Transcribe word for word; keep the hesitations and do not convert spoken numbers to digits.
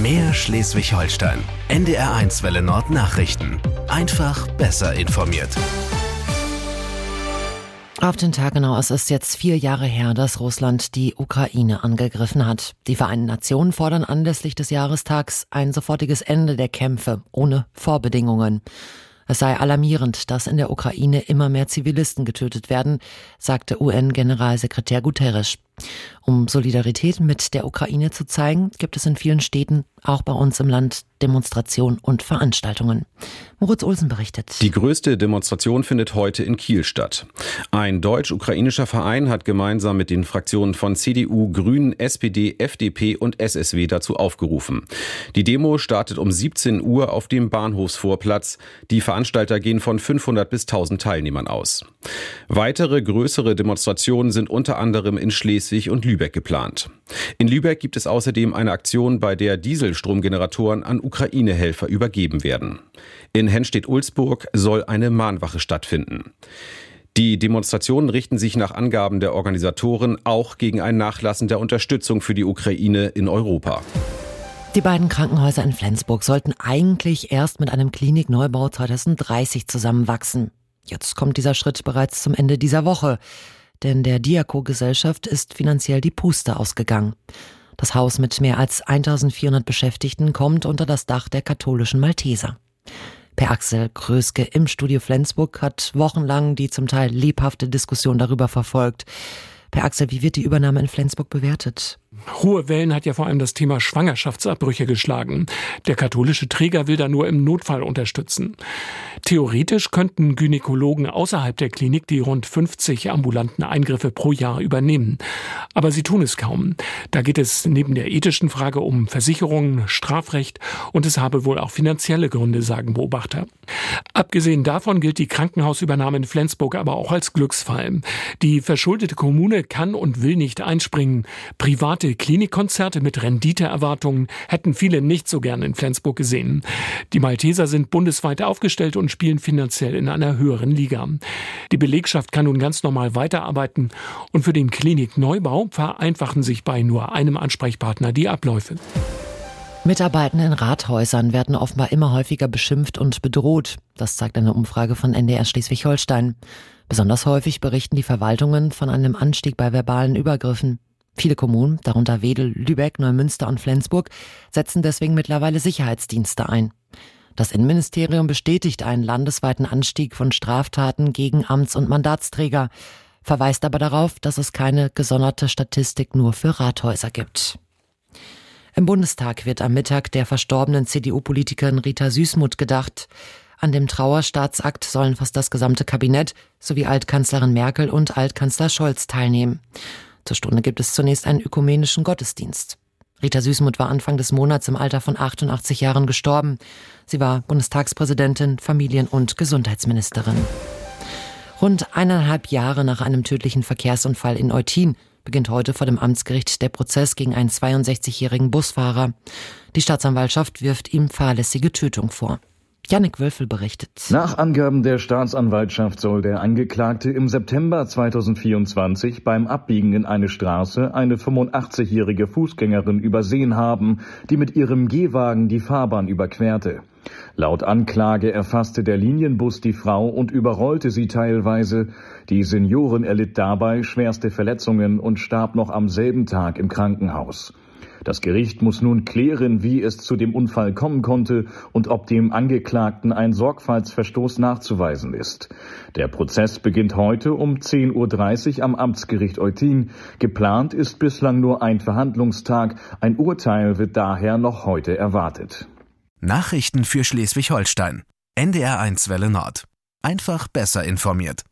Mehr Schleswig-Holstein. N D R eins Welle Nord Nachrichten. Einfach besser informiert. Auf den Tag genau, es ist jetzt vier Jahre her, dass Russland die Ukraine angegriffen hat. Die Vereinten Nationen fordern anlässlich des Jahrestags ein sofortiges Ende der Kämpfe, ohne Vorbedingungen. Es sei alarmierend, dass in der Ukraine immer mehr Zivilisten getötet werden, sagte U N-Generalsekretär Guterres. Um Solidarität mit der Ukraine zu zeigen, gibt es in vielen Städten, auch bei uns im Land, Demonstrationen und Veranstaltungen. Moritz Olsen berichtet. Die größte Demonstration findet heute in Kiel statt. Ein deutsch-ukrainischer Verein hat gemeinsam mit den Fraktionen von C D U, Grünen, S P D, F D P und S S W dazu aufgerufen. Die Demo startet um siebzehn Uhr auf dem Bahnhofsvorplatz. Die Veranstalter gehen von fünfhundert bis tausend Teilnehmern aus. Weitere größere Demonstrationen sind unter anderem in Schleswig und Lübeck geplant. In Lübeck gibt es außerdem eine Aktion, bei der Dieselstromgeneratoren an Ukraine-Helfer übergeben werden. In Hennstedt-Ulzburg soll eine Mahnwache stattfinden. Die Demonstrationen richten sich nach Angaben der Organisatoren auch gegen ein Nachlassen der Unterstützung für die Ukraine in Europa. Die beiden Krankenhäuser in Flensburg sollten eigentlich erst mit einem Klinikneubau zwanzig dreißig zusammenwachsen. Jetzt kommt dieser Schritt bereits zum Ende dieser Woche, denn der Diaco-Gesellschaft ist finanziell die Puste ausgegangen. Das Haus mit mehr als eintausendvierhundert Beschäftigten kommt unter das Dach der katholischen Malteser. Per Axel Kröske im Studio Flensburg hat wochenlang die zum Teil lebhafte Diskussion darüber verfolgt. Per Axel, wie wird die Übernahme in Flensburg bewertet? Hohe Wellen hat ja vor allem das Thema Schwangerschaftsabbrüche geschlagen. Der katholische Träger will da nur im Notfall unterstützen. Theoretisch könnten Gynäkologen außerhalb der Klinik die rund fünfzig ambulanten Eingriffe pro Jahr übernehmen. Aber sie tun es kaum. Da geht es neben der ethischen Frage um Versicherungen, Strafrecht und es habe wohl auch finanzielle Gründe, sagen Beobachter. Abgesehen davon gilt die Krankenhausübernahme in Flensburg aber auch als Glücksfall. Die verschuldete Kommune kann und will nicht einspringen. Private Klinikkonzerte mit Renditeerwartungen hätten viele nicht so gern in Flensburg gesehen. Die Malteser sind bundesweit aufgestellt und spielen finanziell in einer höheren Liga. Die Belegschaft kann nun ganz normal weiterarbeiten und für den Klinikneubau vereinfachen sich bei nur einem Ansprechpartner die Abläufe. Mitarbeitende in Rathäusern werden offenbar immer häufiger beschimpft und bedroht. Das zeigt eine Umfrage von N D R Schleswig-Holstein. Besonders häufig berichten die Verwaltungen von einem Anstieg bei verbalen Übergriffen. Viele Kommunen, darunter Wedel, Lübeck, Neumünster und Flensburg, setzen deswegen mittlerweile Sicherheitsdienste ein. Das Innenministerium bestätigt einen landesweiten Anstieg von Straftaten gegen Amts- und Mandatsträger, verweist aber darauf, dass es keine gesonderte Statistik nur für Rathäuser gibt. Im Bundestag wird am Mittag der verstorbenen C D U-Politikerin Rita Süssmuth gedacht. An dem Trauerstaatsakt sollen fast das gesamte Kabinett sowie Altkanzlerin Merkel und Altkanzler Scholz teilnehmen. Zur Stunde gibt es zunächst einen ökumenischen Gottesdienst. Rita Süssmuth war Anfang des Monats im Alter von achtundachtzig Jahren gestorben. Sie war Bundestagspräsidentin, Familien- und Gesundheitsministerin. Rund eineinhalb Jahre nach einem tödlichen Verkehrsunfall in Eutin beginnt heute vor dem Amtsgericht der Prozess gegen einen zweiundsechzigjährigen Busfahrer. Die Staatsanwaltschaft wirft ihm fahrlässige Tötung vor. Jannik Wölfel berichtet. Nach Angaben der Staatsanwaltschaft soll der Angeklagte im September zweitausendvierundzwanzig beim Abbiegen in eine Straße eine fünfundachtzigjährige Fußgängerin übersehen haben, die mit ihrem Gehwagen die Fahrbahn überquerte. Laut Anklage erfasste der Linienbus die Frau und überrollte sie teilweise. Die Seniorin erlitt dabei schwerste Verletzungen und starb noch am selben Tag im Krankenhaus. Das Gericht muss nun klären, wie es zu dem Unfall kommen konnte und ob dem Angeklagten ein Sorgfaltsverstoß nachzuweisen ist. Der Prozess beginnt heute um zehn Uhr dreißig am Amtsgericht Eutin. Geplant ist bislang nur ein Verhandlungstag. Ein Urteil wird daher noch heute erwartet. Nachrichten für Schleswig-Holstein. N D R eins Welle Nord. Einfach besser informiert.